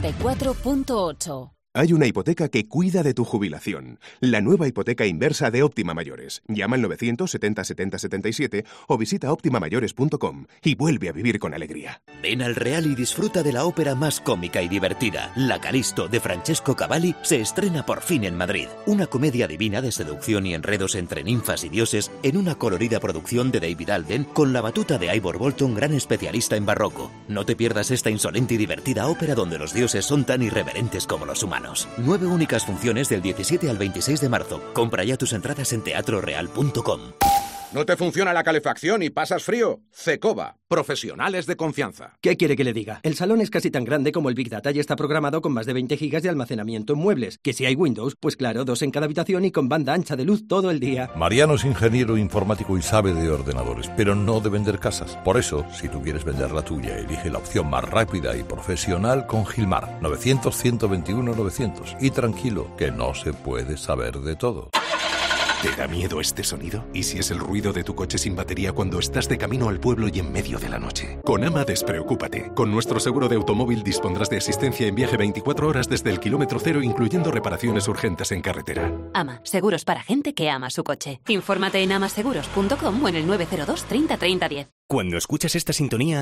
94.8. Hay una hipoteca que cuida de tu jubilación. La nueva hipoteca inversa de Óptima Mayores. Llama al 970 70 77 o visita optimamayores.com y vuelve a vivir con alegría. Ven al Real y disfruta de la ópera más cómica y divertida. La Calisto, de Francesco Cavalli, se estrena por fin en Madrid. Una comedia divina de seducción y enredos entre ninfas y dioses en una colorida producción de David Alden con la batuta de Ivor Bolton, gran especialista en barroco. No te pierdas esta insolente y divertida ópera donde los dioses son tan irreverentes como los humanos. 9 únicas funciones del 17 al 26 de marzo. Compra ya tus entradas en teatroreal.com. ¿No te funciona la calefacción y pasas frío? Cecova, profesionales de confianza. ¿Qué quiere que le diga? El salón es casi tan grande como el Big Data y está programado con más de 20 gigas de almacenamiento en muebles. Que si hay Windows, pues claro, 2 en cada habitación y con banda ancha de luz todo el día. Mariano es ingeniero informático y sabe de ordenadores, pero no de vender casas. Por eso, si tú quieres vender la tuya, elige la opción más rápida y profesional con Gilmar. 900-121-900. Y tranquilo, que no se puede saber de todo. ¿Te da miedo este sonido? ¿Y si es el ruido de tu coche sin batería cuando estás de camino al pueblo y en medio de la noche? Con AMA despreocúpate. Con nuestro seguro de automóvil dispondrás de asistencia en viaje 24 horas desde el kilómetro cero, incluyendo reparaciones urgentes en carretera. AMA, seguros para gente que ama su coche. Infórmate en amaseguros.com o en el 902 30 30 10. Cuando escuchas esta sintonía,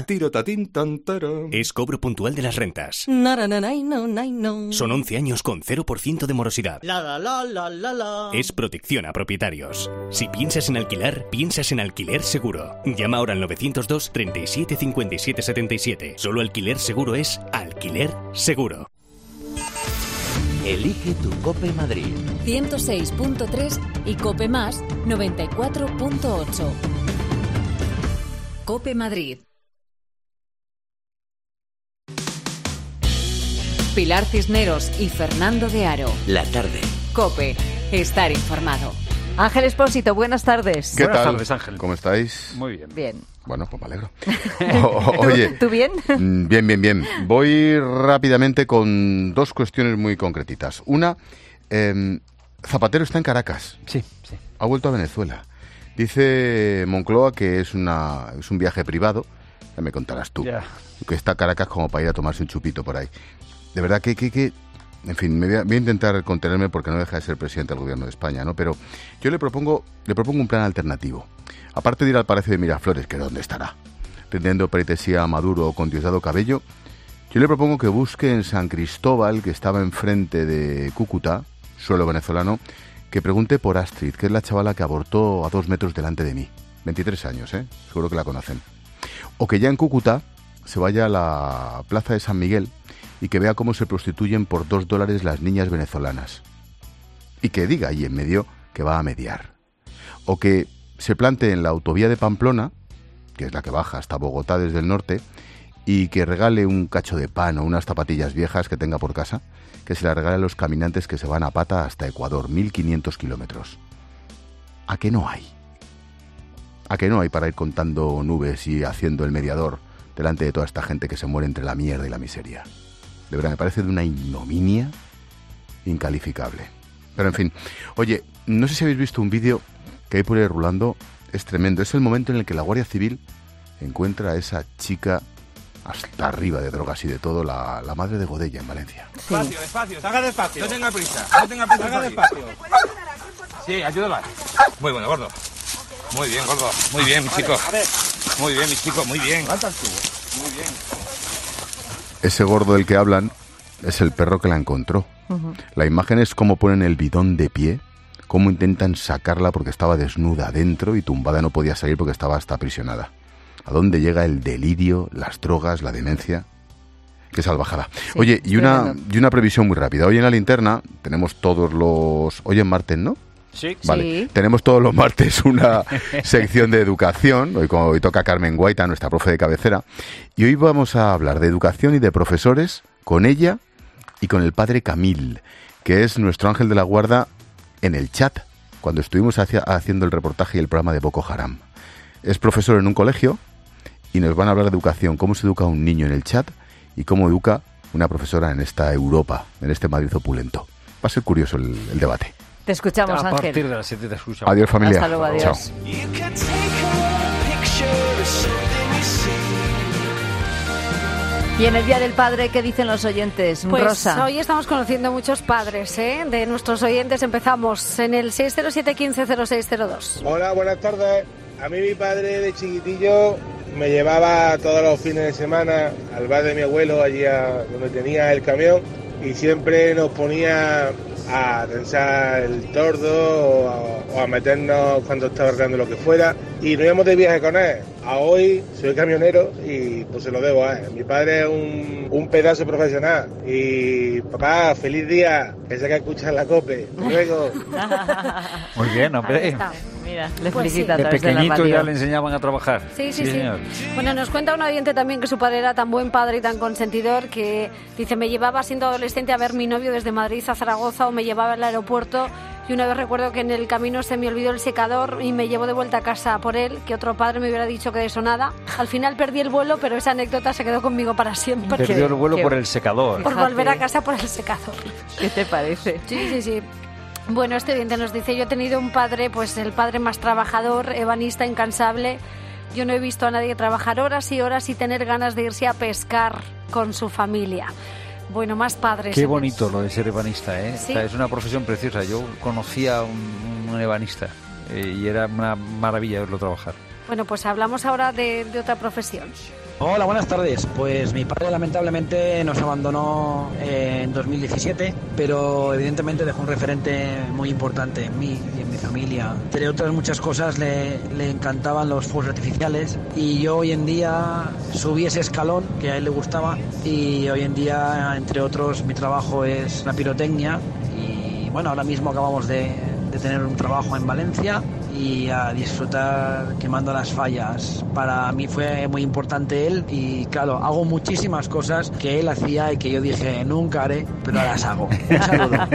es cobro puntual de las rentas. Son 11 años con 0% de morosidad. Es protección a propietarios. Si piensas en alquilar, piensas en Alquiler Seguro. Llama ahora al 902 37 57 77. Solo Alquiler Seguro es Alquiler Seguro. Elige tu COPE Madrid. 106.3 y COPE Más 94.8. COPE Madrid. Pilar Cisneros y Fernando de Aro. La tarde. COPE. Estar informado. Ángel Expósito, buenas tardes. ¿Qué buenas tal? Tardes, Ángel. ¿Cómo estáis? Muy bien. Bien. Bueno, pues me alegro. Oye, ¿Tú bien? Bien. Voy rápidamente con 2 cuestiones muy concretitas. Una, Zapatero está en Caracas. Sí. Ha vuelto a Venezuela. Dice Moncloa que es un viaje privado. Ya me contarás tú. Ya. Que está Caracas como para ir a tomarse un chupito por ahí. De verdad que en fin, voy a intentar contenerme porque no deja de ser presidente del gobierno de España, ¿no? Pero yo le propongo un plan alternativo. Aparte de ir al Palacio de Miraflores, que ¿dónde estará? Rindiendo pleitesía a Maduro con Diosdado Cabello, yo le propongo que busque en San Cristóbal, que estaba enfrente de Cúcuta, suelo venezolano, que pregunte por Astrid, que es la chavala que abortó a 2 metros delante de mí. 23 años, seguro que la conocen. O que ya en Cúcuta se vaya a la plaza de San Miguel y que vea cómo se prostituyen por $2 las niñas venezolanas. Y que diga ahí en medio que va a mediar. O que se plante en la autovía de Pamplona, que es la que baja hasta Bogotá desde el norte, y que regale un cacho de pan o unas zapatillas viejas que tenga por casa, que se las regale a los caminantes que se van a pata hasta Ecuador, 1.500 kilómetros. ¿A qué no hay? ¿A qué no hay para ir contando nubes y haciendo el mediador delante de toda esta gente que se muere entre la mierda y la miseria? De verdad, me parece de una ignominia incalificable. Pero en fin, oye, no sé si habéis visto un vídeo que hay por ahí rulando, es tremendo. Es el momento en el que la Guardia Civil encuentra a esa chica hasta arriba de drogas y de todo, la madre de Godella en Valencia. Sí. Despacio, haga despacio. No tenga prisa, haga despacio. Sí, ayúdala. Muy bueno, gordo. Muy bien, gordo. Muy bien, mi chico. Muy bien, mi chico, muy bien. Muy bien. Ese gordo del que hablan es el perro que la encontró. Uh-huh. La imagen es cómo ponen el bidón de pie, cómo intentan sacarla porque estaba desnuda adentro y tumbada, no podía salir porque estaba hasta aprisionada. ¿A dónde llega el delirio, las drogas, la demencia? Qué salvajada. Sí, oye, y una previsión muy rápida. Hoy en la linterna tenemos todos los... Hoy en martes, ¿no? Sí. Vale. Sí. Tenemos todos los martes una sección de educación. Hoy toca Carmen Guaita, nuestra profe de cabecera. Y hoy vamos a hablar de educación y de profesores con ella y con el padre Camil, que es nuestro ángel de la guarda en el chat, cuando estuvimos haciendo el reportaje y el programa de Boko Haram. Es profesor en un colegio y nos van a hablar de educación, cómo se educa un niño en el chat y cómo educa una profesora en esta Europa, en este Madrid opulento. Va a ser curioso el debate. Te escuchamos, A Ángel. partir de las 7 te escuchamos. Adiós, familia. Hasta luego, adiós. Chao. Y en el Día del Padre, ¿qué dicen los oyentes? Pues Rosa. hoy estamos conociendo muchos padres, de nuestros oyentes. Empezamos en el 607-150602. Hola, buenas tardes. A mí mi padre de chiquitillo me llevaba todos los fines de semana al bar de mi abuelo, allí donde tenía el camión, y siempre nos ponía a tensar el tordo o a meternos cuando estaba arreglando lo que fuera, y nos íbamos de viaje con él. A hoy soy camionero y pues se lo debo a él. Mi padre es un pedazo profesional. Y papá, feliz día, que sé que escuchas la COPE. Luego. Muy bien, hombre. Ahí está. Mira, le Pues felicita a De través de la pequeñito radio. ya le enseñaban a trabajar. Sí. Señor. Bueno, nos cuenta un oyente también que su padre era tan buen padre y tan consentidor que dice, me llevaba siendo adolescente a ver mi novio desde Madrid a Zaragoza o me llevaba al aeropuerto, y una vez recuerdo que en el camino se me olvidó el secador y me llevó de vuelta a casa por él, que otro padre me hubiera dicho que de eso nada. Al final perdí el vuelo, pero esa anécdota se quedó conmigo para siempre. Perdió el vuelo por el secador. Por volver a casa por el secador. ¿Qué te parece? Sí. Bueno, este oyente nos dice, yo he tenido un padre, pues el padre más trabajador, ebanista, incansable. Yo no he visto a nadie trabajar horas y horas y tener ganas de irse a pescar con su familia. Bueno, más padres. Qué bonito lo de ser ebanista, ¿eh? Sí. O sea, es una profesión preciosa. Yo conocía a un ebanista y era una maravilla verlo trabajar. Bueno, pues hablamos ahora de otra profesión. Hola, buenas tardes. Pues mi padre lamentablemente nos abandonó en 2017, pero evidentemente dejó un referente muy importante en mí y en mi familia. Entre otras muchas cosas le encantaban los fuegos artificiales y yo hoy en día subí ese escalón que a él le gustaba, y hoy en día, entre otros, mi trabajo es la pirotecnia y bueno, ahora mismo acabamos de tener un trabajo en Valencia y a disfrutar quemando las fallas. Para mí fue muy importante él y claro, hago muchísimas cosas que él hacía y que yo dije nunca haré, pero las hago. Un saludo.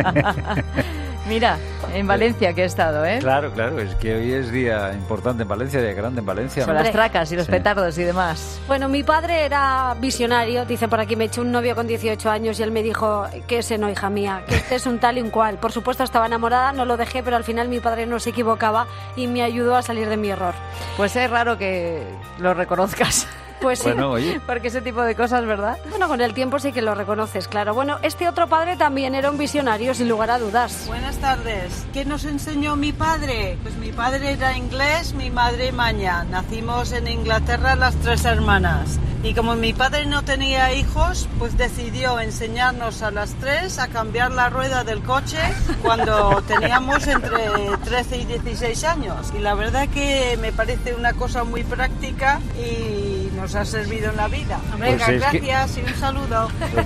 Mira, en Valencia que he estado, ¿eh? Claro, es que hoy es día importante en Valencia, día grande en Valencia. Con ¿no? las tracas y los Sí. petardos y demás. Bueno, mi padre era visionario, dice por aquí, me eché un novio con 18 años y él me dijo que ese no, hija mía, que este es un tal y un cual. Por supuesto estaba enamorada, no lo dejé, pero al final mi padre no se equivocaba y me ayudó a salir de mi error. Pues es raro que lo reconozcas. Pues sí. Bueno, oye. Porque ese tipo de cosas, ¿verdad? Bueno, con el tiempo sí que lo reconoces, claro. Bueno, este otro padre también era un visionario, sin lugar a dudas. Buenas tardes. ¿Qué nos enseñó mi padre? Pues mi padre era inglés, mi madre maña. Nacimos en Inglaterra las tres hermanas. Y como mi padre no tenía hijos, pues decidió enseñarnos a las tres a cambiar la rueda del coche cuando teníamos entre 13 y 16 años. Y la verdad que me parece una cosa muy práctica y nos ha servido en la vida. Pues Gracias y un saludo.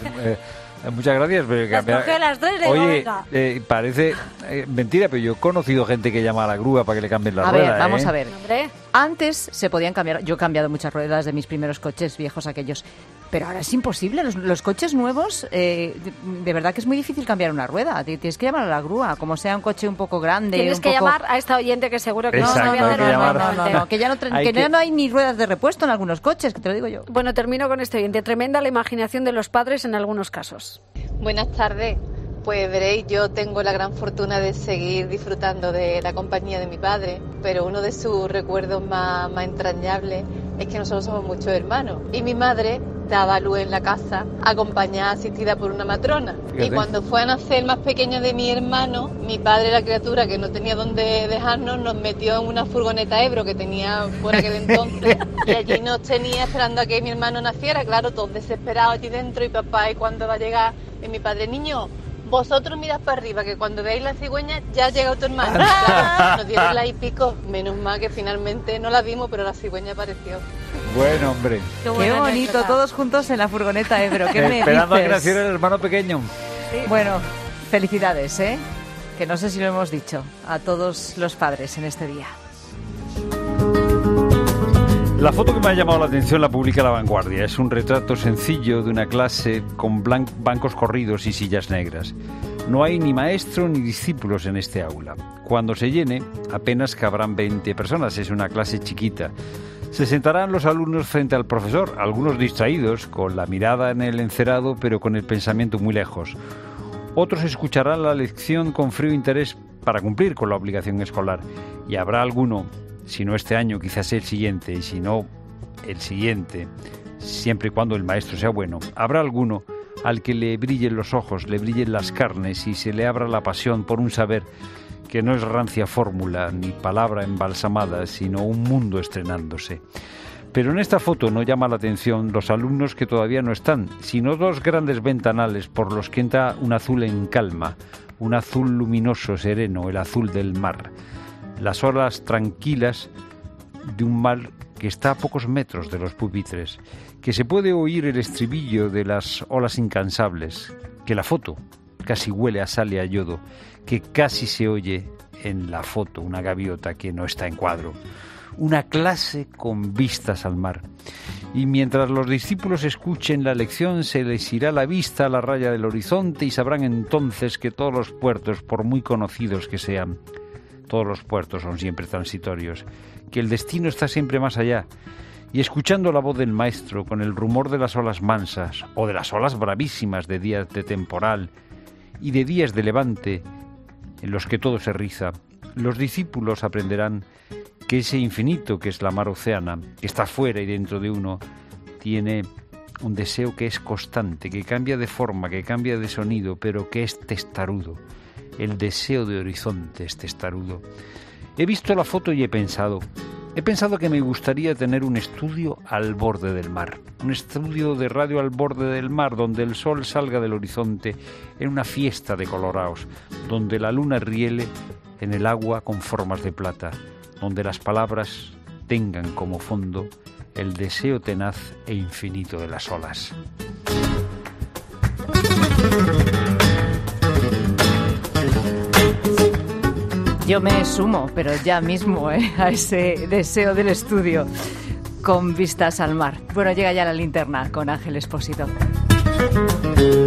Muchas gracias. Pero Las cogió las tres, le digo, oye, venga. parece mentira, pero yo he conocido gente que llama a la grúa para que le cambien la A rueda. ver, vamos ¿eh? a ver. Hombre. Antes se podían cambiar, yo he cambiado muchas ruedas de mis primeros coches viejos aquellos, pero ahora es imposible, los coches nuevos, de verdad que es muy difícil cambiar una rueda, tienes que llamar a la grúa, como sea un coche un poco grande. Tienes un que poco... llamar a esta oyente que seguro que Exacto, no hay sabía que de llamar. No, que ya no hay ni ruedas de repuesto en algunos coches, que te lo digo yo. Bueno, termino con este oyente. Tremenda la imaginación de los padres en algunos casos. Buenas tardes. Pues veréis, yo tengo la gran fortuna de seguir disfrutando de la compañía de mi padre, pero uno de sus recuerdos más entrañables es que nosotros somos muchos hermanos y mi madre daba luz en la casa acompañada, asistida por una matrona. Fíjate. Y cuando fue a nacer el más pequeño de mi hermano, mi padre, la criatura que no tenía dónde dejarnos, nos metió en una furgoneta Ebro que tenía por aquel entonces y allí nos tenía esperando a que mi hermano naciera, claro, todos desesperados allí dentro y papá, ¿y cuándo va a llegar? Y mi padre, niño, vosotros mirad para arriba, que cuando veáis la cigüeña ya ha llegado tu hermano. Claro, nos dieron la y pico, menos mal que finalmente no la vimos, pero la cigüeña apareció. Bueno, hombre. Qué bonito, anécdota. Todos juntos en la furgoneta Ebro. ¿Qué me Esperando a que dices? naciera el hermano pequeño. Bueno, felicidades, ¿eh? que no sé si lo hemos dicho, a todos los padres en este día. La foto que me ha llamado la atención la publica La Vanguardia. Es un retrato sencillo de una clase con bancos corridos y sillas negras. No hay ni maestro ni discípulos en este aula. Cuando se llene, apenas cabrán 20 personas. Es una clase chiquita. Se sentarán los alumnos frente al profesor, algunos distraídos, con la mirada en el encerado, pero con el pensamiento muy lejos. Otros escucharán la lección con frío interés para cumplir con la obligación escolar. Y habrá alguno, si no este año, quizás el siguiente, y si no el siguiente, siempre y cuando el maestro sea bueno, habrá alguno al que le brillen los ojos, le brillen las carnes y se le abra la pasión por un saber que no es rancia fórmula ni palabra embalsamada, sino un mundo estrenándose. Pero en esta foto no llama la atención los alumnos que todavía no están, sino dos grandes ventanales por los que entra un azul en calma, un azul luminoso, sereno, el azul del mar. Las olas tranquilas de un mar que está a pocos metros de los pupitres, que se puede oír el estribillo de las olas incansables, que la foto casi huele a sal y a yodo, que casi se oye en la foto una gaviota que no está en cuadro. Una clase con vistas al mar. Y mientras los discípulos escuchen la lección, se les irá la vista a la raya del horizonte y sabrán entonces que todos los puertos, por muy conocidos que sean, todos los puertos son siempre transitorios, que el destino está siempre más allá. Y escuchando la voz del maestro, con el rumor de las olas mansas o de las olas bravísimas de días de temporal y de días de levante en los que todo se riza, los discípulos aprenderán que ese infinito que es la mar océana, que está fuera y dentro de uno, tiene un deseo que es constante, que cambia de forma, que cambia de sonido, pero que es testarudo. El deseo de horizonte es testarudo. He visto la foto y he pensado que me gustaría tener un estudio al borde del mar, un estudio de radio al borde del mar, donde el sol salga del horizonte en una fiesta de coloraos, donde la luna riele en el agua con formas de plata, donde las palabras tengan como fondo el deseo tenaz e infinito de las olas. Yo me sumo, pero ya mismo, a ese deseo del estudio con vistas al mar. Bueno, llega ya la linterna con Ángel Expósito.